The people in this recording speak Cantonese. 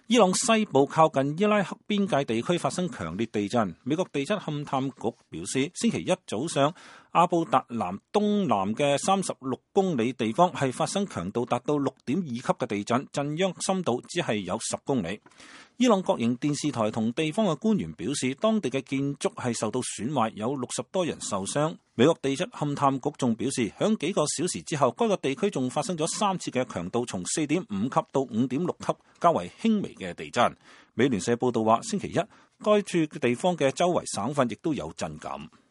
伊朗西部靠近伊拉克邊界地區發生強烈地震。美國地質勘探局表示，星期一早上阿布達南東南嘅36公里地方係發生強度達到6.2級嘅地震，震央深度只係有10公里。伊朗國營電視台同地方嘅官員表示，當地嘅建築係受到損壞，有60多人受傷。美國地質勘探局仲表示，響幾個小時之後，該個地區仲發生咗3次嘅強度從4.5級到5.6級較為輕微嘅地震。美聯社報道話，星期一該處地方嘅周圍省份亦都有震感。